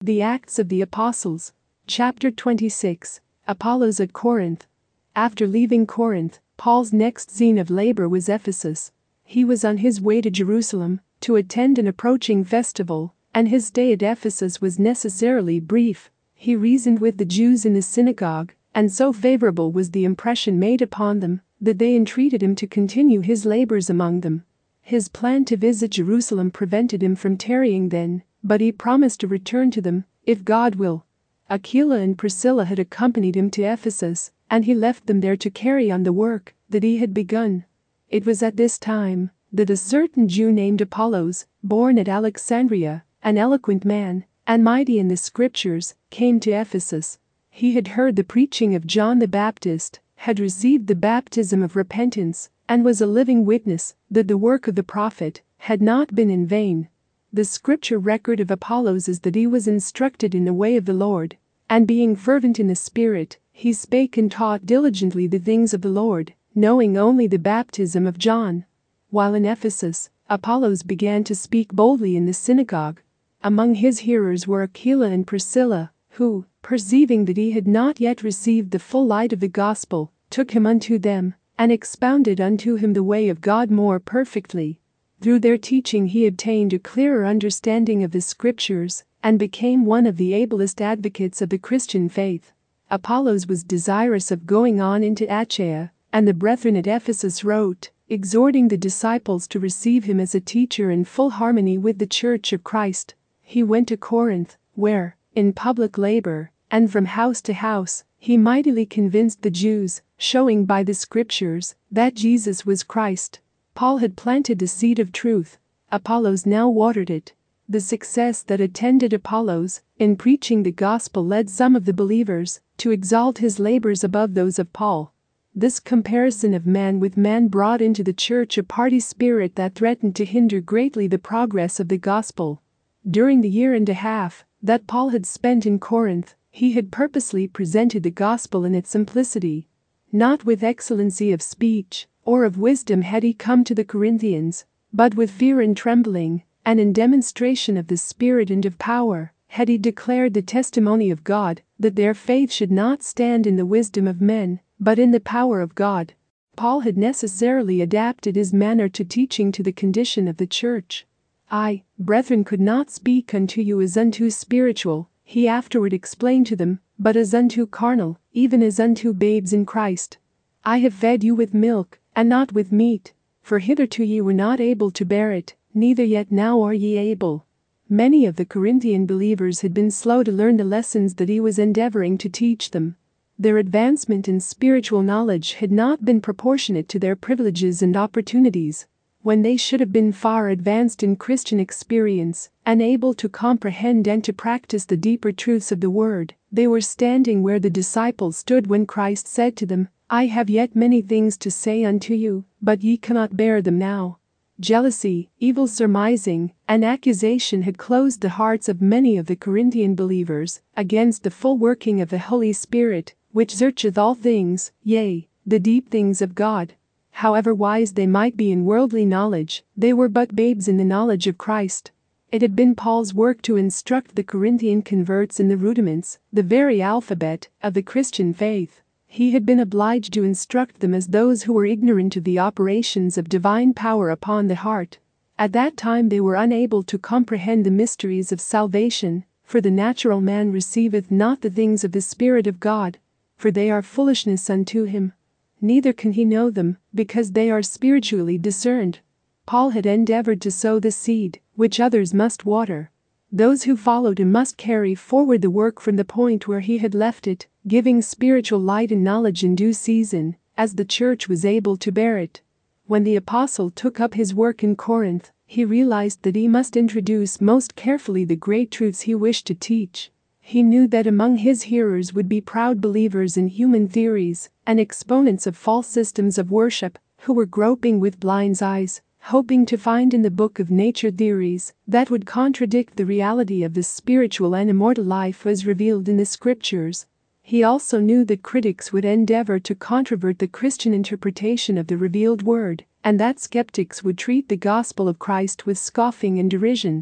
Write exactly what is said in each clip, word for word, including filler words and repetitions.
The Acts of the Apostles. Chapter twenty-six. Apollos at Corinth. After leaving Corinth, Paul's next scene of labor was Ephesus. He was on his way to Jerusalem to attend an approaching festival, and his stay at Ephesus was necessarily brief. He reasoned with the Jews in the synagogue, and so favorable was the impression made upon them that they entreated him to continue his labors among them. His plan to visit Jerusalem prevented him from tarrying then, but he promised to return to them, if God will. Aquila and Priscilla had accompanied him to Ephesus, and he left them there to carry on the work that he had begun. It was at this time that a certain Jew named Apollos, born at Alexandria, an eloquent man, and mighty in the scriptures, came to Ephesus. He had heard the preaching of John the Baptist, had received the baptism of repentance, and was a living witness that the work of the prophet had not been in vain. The scripture record of Apollos is that he was instructed in the way of the Lord, and being fervent in the Spirit, he spake and taught diligently the things of the Lord, knowing only the baptism of John. While in Ephesus, Apollos began to speak boldly in the synagogue. Among his hearers were Aquila and Priscilla, who, perceiving that he had not yet received the full light of the gospel, took him unto them, and expounded unto him the way of God more perfectly. Through their teaching he obtained a clearer understanding of the scriptures, and became one of the ablest advocates of the Christian faith. Apollos was desirous of going on into Achaia, and the brethren at Ephesus wrote, exhorting the disciples to receive him as a teacher in full harmony with the Church of Christ. He went to Corinth, where, in public labor, and from house to house, he mightily convinced the Jews, showing by the scriptures that Jesus was Christ. Paul had planted the seed of truth. Apollos now watered it. The success that attended Apollos in preaching the gospel led some of the believers to exalt his labors above those of Paul. This comparison of man with man brought into the church a party spirit that threatened to hinder greatly the progress of the gospel. During the year and a half that Paul had spent in Corinth, he had purposely presented the gospel in its simplicity. Not with excellency of speech or of wisdom had he come to the Corinthians, but with fear and trembling, and in demonstration of the Spirit and of power, had he declared the testimony of God, that their faith should not stand in the wisdom of men, but in the power of God. Paul had necessarily adapted his manner to teaching to the condition of the church. I, brethren, could not speak unto you as unto spiritual, he afterward explained to them, but as unto carnal, even as unto babes in Christ. I have fed you with milk, and not with meat, for hitherto ye were not able to bear it, neither yet now are ye able. Many of the Corinthian believers had been slow to learn the lessons that he was endeavoring to teach them. Their advancement in spiritual knowledge had not been proportionate to their privileges and opportunities. When they should have been far advanced in Christian experience, and able to comprehend and to practice the deeper truths of the Word, they were standing where the disciples stood when Christ said to them, I have yet many things to say unto you, but ye cannot bear them now. Jealousy, evil surmising, and accusation had closed the hearts of many of the Corinthian believers against the full working of the Holy Spirit, which searcheth all things, yea, the deep things of God. However wise they might be in worldly knowledge, they were but babes in the knowledge of Christ. It had been Paul's work to instruct the Corinthian converts in the rudiments, the very alphabet, of the Christian faith. He had been obliged to instruct them as those who were ignorant of the operations of divine power upon the heart. At that time they were unable to comprehend the mysteries of salvation, for the natural man receiveth not the things of the Spirit of God, for they are foolishness unto him. Neither can he know them, because they are spiritually discerned. Paul had endeavored to sow the seed, which others must water. Those who followed him must carry forward the work from the point where he had left it, giving spiritual light and knowledge in due season, as the church was able to bear it. When the apostle took up his work in Corinth, he realized that he must introduce most carefully the great truths he wished to teach. He knew that among his hearers would be proud believers in human theories and exponents of false systems of worship, who were groping with blind eyes, hoping to find in the book of nature theories that would contradict the reality of the spiritual and immortal life as revealed in the scriptures. He also knew that critics would endeavor to controvert the Christian interpretation of the revealed word, and that skeptics would treat the gospel of Christ with scoffing and derision.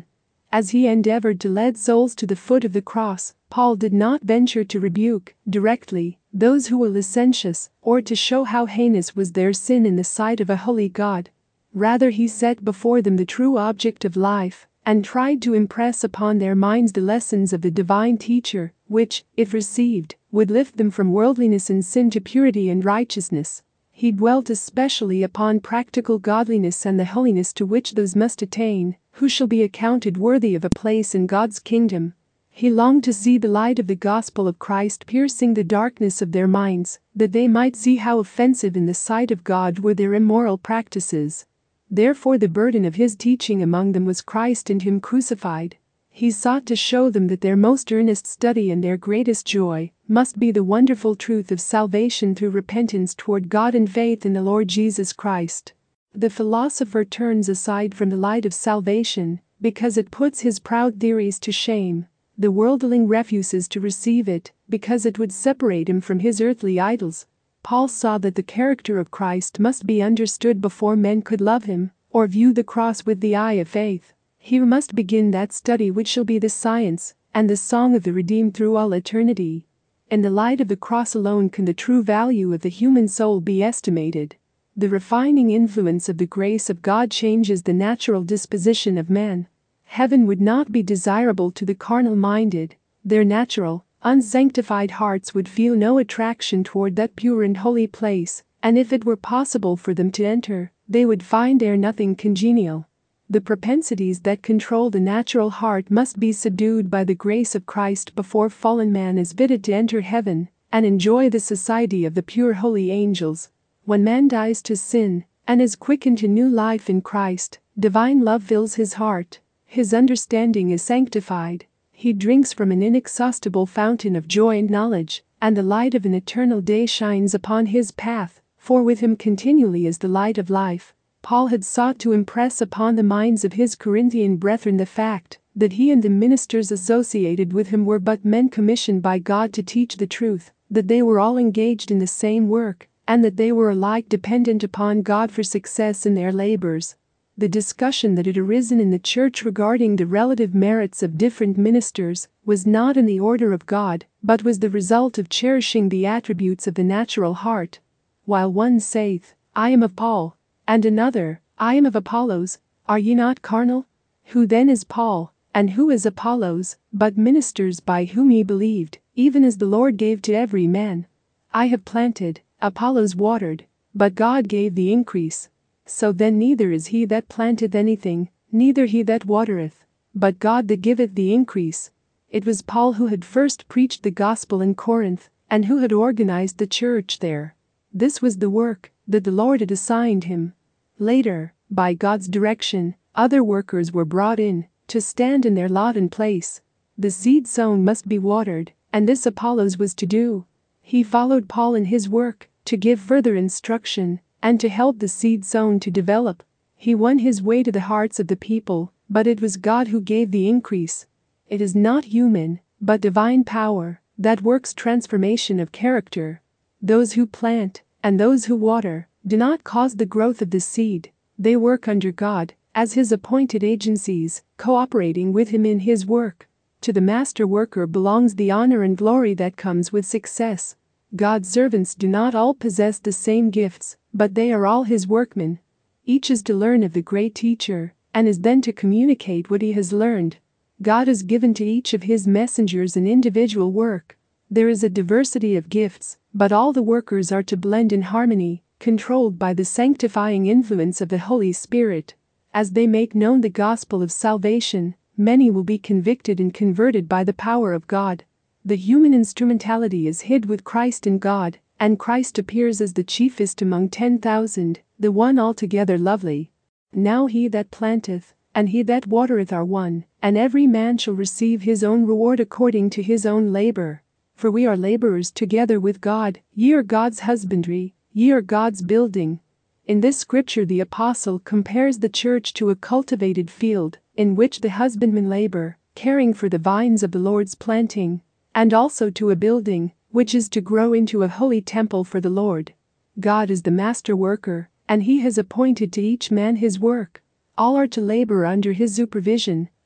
As he endeavored to lead souls to the foot of the cross, Paul did not venture to rebuke, directly, those who were licentious, or to show how heinous was their sin in the sight of a holy God. Rather, he set before them the true object of life, and tried to impress upon their minds the lessons of the divine teacher, which, if received, would lift them from worldliness and sin to purity and righteousness. He dwelt especially upon practical godliness and the holiness to which those must attain who shall be accounted worthy of a place in God's kingdom. He longed to see the light of the gospel of Christ piercing the darkness of their minds, that they might see how offensive in the sight of God were their immoral practices. Therefore the burden of his teaching among them was Christ and Him crucified. He sought to show them that their most earnest study and their greatest joy must be the wonderful truth of salvation through repentance toward God and faith in the Lord Jesus Christ. The philosopher turns aside from the light of salvation because it puts his proud theories to shame. The worldling refuses to receive it because it would separate him from his earthly idols. Paul saw that the character of Christ must be understood before men could love him or view the cross with the eye of faith. He must begin that study which shall be the science and the song of the redeemed through all eternity. In the light of the cross alone can the true value of the human soul be estimated. The refining influence of the grace of God changes the natural disposition of man. Heaven would not be desirable to the carnal-minded. Their natural, unsanctified hearts would feel no attraction toward that pure and holy place, and if it were possible for them to enter, they would find there nothing congenial. The propensities that control the natural heart must be subdued by the grace of Christ before fallen man is fitted to enter heaven and enjoy the society of the pure holy angels. When man dies to sin and is quickened to new life in Christ, divine love fills his heart. His understanding is sanctified. He drinks from an inexhaustible fountain of joy and knowledge, and the light of an eternal day shines upon his path, for with him continually is the light of life. Paul had sought to impress upon the minds of his Corinthian brethren the fact that he and the ministers associated with him were but men commissioned by God to teach the truth, that they were all engaged in the same work, and that they were alike dependent upon God for success in their labors. The discussion that had arisen in the church regarding the relative merits of different ministers was not in the order of God, but was the result of cherishing the attributes of the natural heart. While one saith, I am of Paul, and another, I am of Apollos, are ye not carnal? Who then is Paul, and who is Apollos, but ministers by whom ye believed, even as the Lord gave to every man? I have planted, Apollos watered, but God gave the increase. So then neither is he that planteth anything, neither he that watereth, but God that giveth the increase. It was Paul who had first preached the gospel in Corinth, and who had organized the church there. This was the work that the Lord had assigned him. Later, by God's direction, other workers were brought in to stand in their lot and place. The seed sown must be watered, and this Apollos was to do. He followed Paul in his work to give further instruction and to help the seed sown to develop. He won his way to the hearts of the people, but it was God who gave the increase. It is not human, but divine power that works transformation of character. Those who plant and those who water do not cause the growth of the seed. They work under God as His appointed agencies, cooperating with Him in His work. To the master worker belongs the honor and glory that comes with success. God's servants do not all possess the same gifts, but they are all His workmen. Each is to learn of the great teacher, and is then to communicate what he has learned. God has given to each of His messengers an individual work. There is a diversity of gifts, but all the workers are to blend in harmony, controlled by the sanctifying influence of the Holy Spirit. As they make known the gospel of salvation, many will be convicted and converted by the power of God. The human instrumentality is hid with Christ in God, and Christ appears as the chiefest among ten thousand, the one altogether lovely. Now he that planteth, and he that watereth are one, and every man shall receive his own reward according to his own labor. For we are laborers together with God, ye are God's husbandry, ye are God's building. In this scripture the apostle compares the church to a cultivated field, in which the husbandmen labor, caring for the vines of the Lord's planting, and also to a building, which is to grow into a holy temple for the Lord. God is the master worker, and He has appointed to each man his work. All are to labor under His supervision,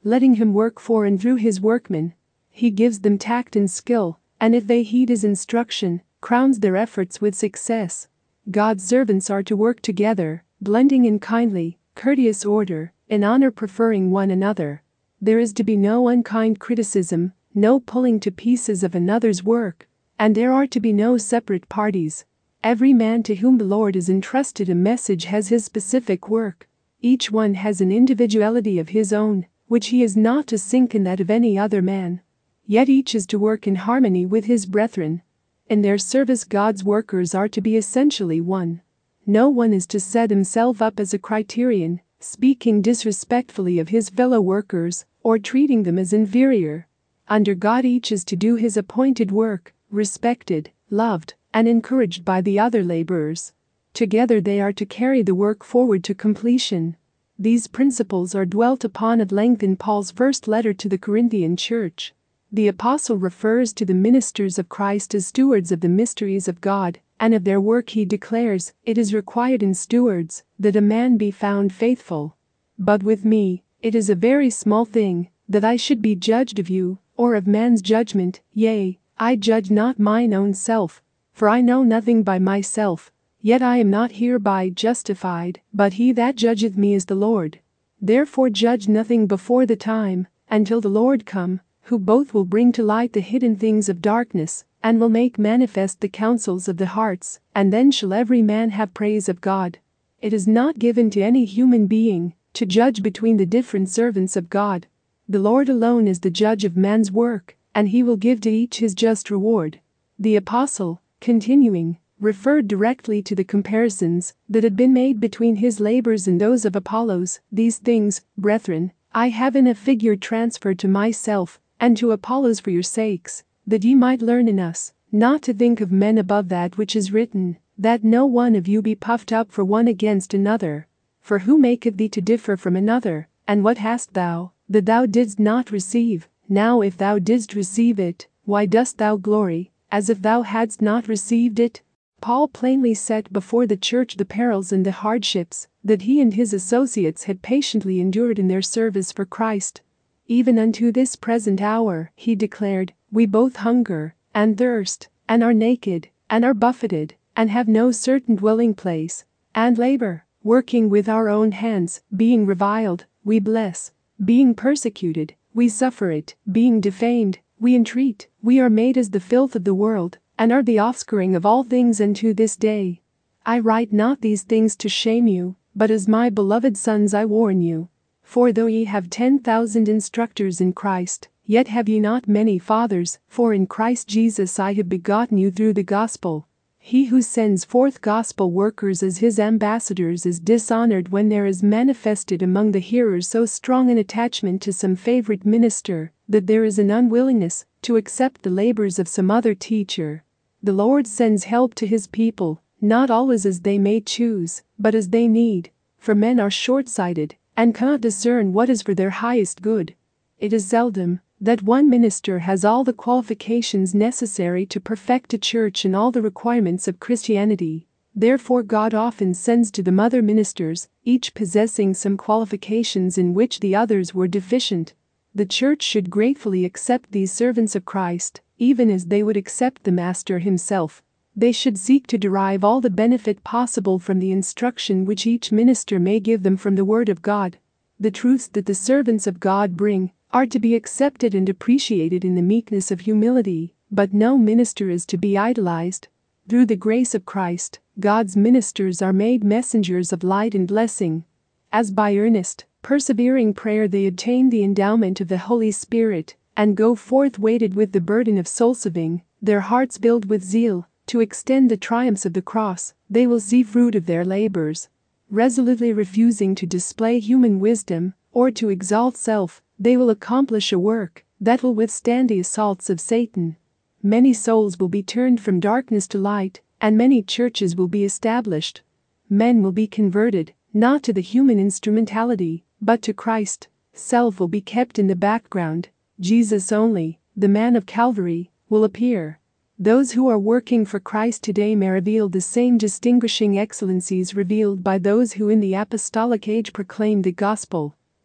letting him work for and through his workmen. He gives them tact and skill, and if they heed his instruction, crowns their efforts with success. God's servants are to work together, blending in kindly, courteous order, in honor preferring one another. There is to be no unkind criticism, no pulling to pieces of another's work, and there are to be no separate parties. Every man to whom the Lord has entrusted a message has his specific work. Each one has an individuality of his own, which he is not to sink in that of any other man. Yet each is to work in harmony with his brethren. In their service God's workers are to be essentially one. No one is to set himself up as a criterion, speaking disrespectfully of his fellow workers, or treating them as inferior. Under God each is to do his appointed work, respected, loved, and encouraged by the other laborers. Together they are to carry the work forward to completion. These principles are dwelt upon at length in Paul's first letter to the Corinthian church. The apostle refers to the ministers of Christ as stewards of the mysteries of God, and of their work he declares, "It is required in stewards, that a man be found faithful. But with me, it is a very small thing, that I should be judged of you, or of man's judgment, yea, I judge not mine own self, for I know nothing by myself, yet I am not hereby justified, but he that judgeth me is the Lord. Therefore judge nothing before the time, until the Lord come, who both will bring to light the hidden things of darkness, and will make manifest the counsels of the hearts, and then shall every man have praise of God. It is not given to any human being to judge between the different servants of God. The Lord alone is the judge of man's work, and he will give to each his just reward." The apostle, continuing, referred directly to the comparisons that had been made between his labors and those of Apollos. "These things, brethren, I have in a figure transferred to myself, and to Apollos for your sakes, that ye might learn in us, not to think of men above that which is written, that no one of you be puffed up for one against another. For who maketh thee to differ from another, and what hast thou, that thou didst not receive? Now if thou didst receive it, why dost thou glory, as if thou hadst not received it?" Paul plainly set before the church the perils and the hardships that he and his associates had patiently endured in their service for Christ. "Even unto this present hour," he declared, "we both hunger, and thirst, and are naked, and are buffeted, and have no certain dwelling place, and labor, working with our own hands, being reviled, we bless, being persecuted, we suffer it, being defamed, we entreat, we are made as the filth of the world, and are the offscouring of all things unto this day. I write not these things to shame you, but as my beloved sons I warn you. For though ye have ten thousand instructors in Christ, yet have ye not many fathers, for in Christ Jesus I have begotten you through the gospel. He who sends forth gospel workers as his ambassadors is dishonored when there is manifested among the hearers so strong an attachment to some favorite minister, that there is an unwillingness to accept the labors of some other teacher. The Lord sends help to his people, not always as they may choose, but as they need, for men are short-sighted, and cannot discern what is for their highest good. It is seldom that one minister has all the qualifications necessary to perfect a church and all the requirements of Christianity. Therefore God often sends to them other ministers, each possessing some qualifications in which the others were deficient. The church should gratefully accept these servants of Christ, even as they would accept the Master himself. They should seek to derive all the benefit possible from the instruction which each minister may give them from the Word of God. The truths that the servants of God bring are to be accepted and appreciated in the meekness of humility, but no minister is to be idolized. Through the grace of Christ, God's ministers are made messengers of light and blessing. As by earnest, persevering prayer they attain the endowment of the Holy Spirit, and go forth weighted with the burden of soul-saving, their hearts filled with zeal, to extend the triumphs of the cross, they will see fruit of their labors. Resolutely refusing to display human wisdom, or to exalt self, they will accomplish a work that will withstand the assaults of Satan. Many souls will be turned from darkness to light, and many churches will be established. Men will be converted, not to the human instrumentality, but to Christ. Self will be kept in the background. Jesus only, the man of Calvary, will appear. Those who are working for Christ today may reveal the same distinguishing excellencies revealed by those who in the apostolic age proclaimed the gospel.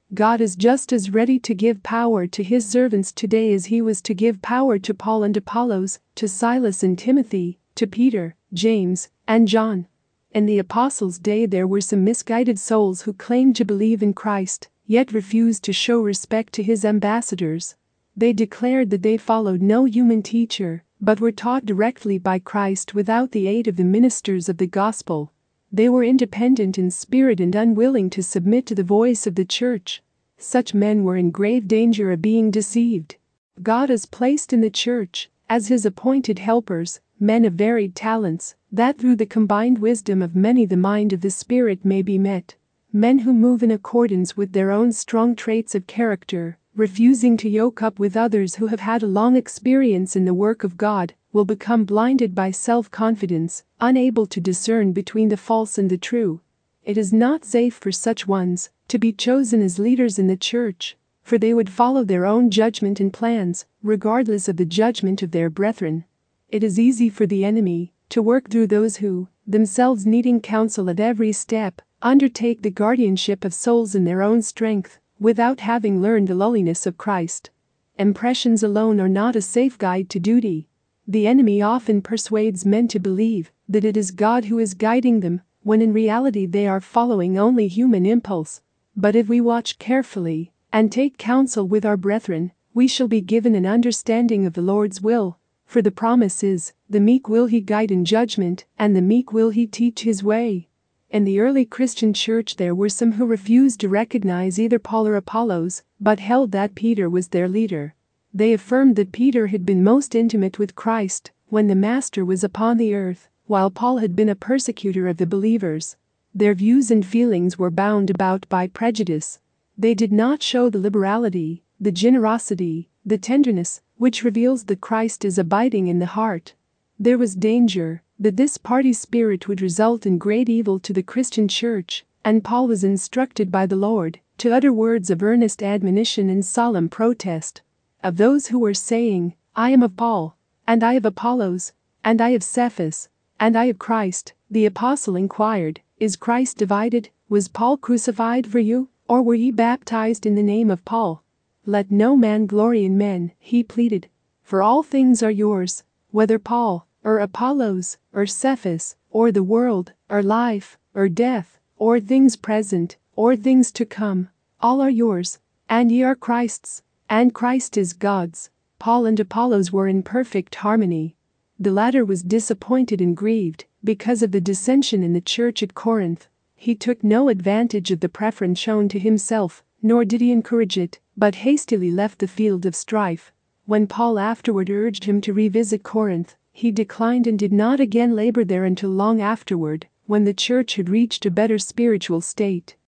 God is just as ready to give power to his servants today as he was to give power to Paul and Apollos, to Silas and Timothy, to Peter, James, and John. In the apostles' day there were some misguided souls who claimed to believe in Christ, yet refused to show respect to his ambassadors. They declared that they followed no human teacher, but were taught directly by Christ without the aid of the ministers of the gospel. They were independent in spirit and unwilling to submit to the voice of the church. Such men were in grave danger of being deceived. God has placed in the church, as his appointed helpers, men of varied talents, that through the combined wisdom of many the mind of the Spirit may be met. Men who move in accordance with their own strong traits of character, refusing to yoke up with others who have had a long experience in the work of God, will become blinded by self-confidence, unable to discern between the false and the true. It is not safe for such ones to be chosen as leaders in the church, for they would follow their own judgment and plans, regardless of the judgment of their brethren. It is easy for the enemy to work through those who, themselves needing counsel at every step, undertake the guardianship of souls in their own strength, without having learned the lowliness of Christ. Impressions alone are not a safe guide to duty. The enemy often persuades men to believe that it is God who is guiding them, when in reality they are following only human impulse. But if we watch carefully and take counsel with our brethren, we shall be given an understanding of the Lord's will, for the promise is, the meek will he guide in judgment, and the meek will he teach his way. In the early Christian church there were some who refused to recognize either Paul or Apollos, but held that Peter was their leader. They affirmed that Peter had been most intimate with Christ when the Master was upon the earth, while Paul had been a persecutor of the believers. Their views and feelings were bound about by prejudice. They did not show the liberality, the generosity, the tenderness, which reveals that Christ is abiding in the heart. There was danger that this party spirit would result in great evil to the Christian church, and Paul was instructed by the Lord to utter words of earnest admonition and solemn protest. Of those who were saying, I am of Paul, and I of Apollos, and I of Cephas, and I of Christ, the apostle inquired, Is Christ divided? Was Paul crucified for you, or were ye baptized in the name of Paul? Let no man glory in men, he pleaded, for all things are yours, whether Paul, or Apollos, or Cephas, or the world, or life, or death, or things present, or things to come, all are yours, and ye are Christ's, and Christ is God's. Paul and Apollos were in perfect harmony. The latter was disappointed and grieved because of the dissension in the church at Corinth. He took no advantage of the preference shown to himself, nor did he encourage it, but hastily left the field of strife. When Paul afterward urged him to revisit Corinth, he declined and did not again labor there until long afterward, when the church had reached a better spiritual state.